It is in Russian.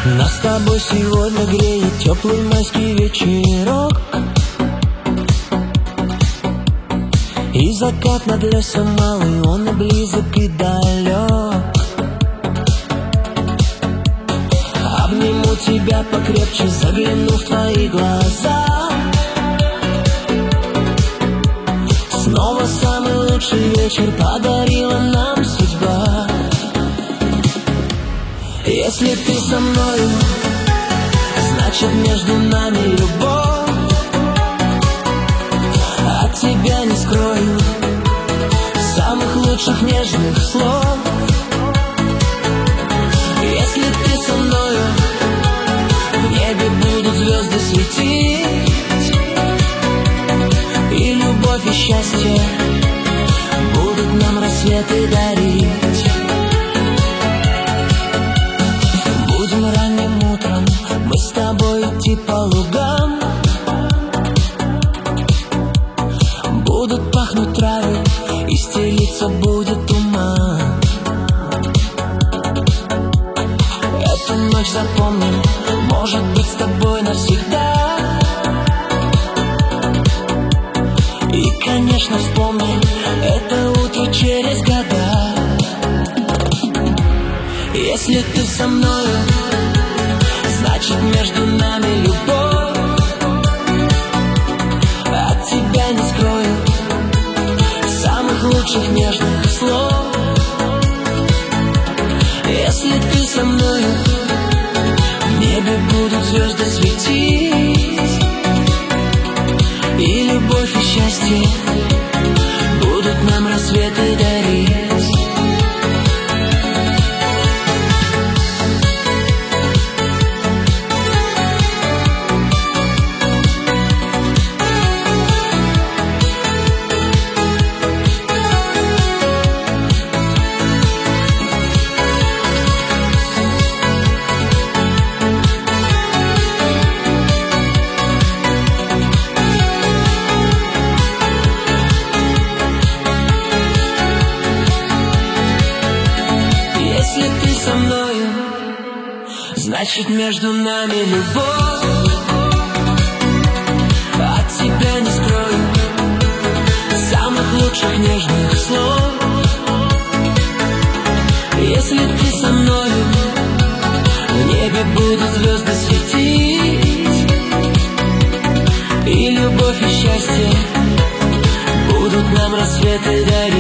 Нас с тобой сегодня греет теплый майский вечерок, и закат над лесом малый, он и близок, и далек. Обниму тебя покрепче, загляну в твои глаза. Снова самый лучший вечер подарила нам судьба. Если ты со мною, значит между нами любовь. От тебя не скрою самых лучших нежных слов. Если ты со мною, в небе будут звезды светить, и любовь и счастье будут нам рассветы дарить. Будем ранним утром мы с тобой идти по лугам, будут пахнуть травы и стелиться будет туман. Эту ночь запомним, может быть, с тобой навсегда. И, конечно, вспомним это утро через года. Если ты со мною, значит между нами любовь. От тебя не скрою самых лучших нежных слов. Если ты со мною, в небе будут звезды светить, и любовь и счастье будут нам рассветы дарить. Если ты со мною, значит между нами любовь. От тебя не скрою самых лучших нежных слов. Если ты со мною, в небе будут звезды светить, и любовь и счастье будут нам рассветы дарить.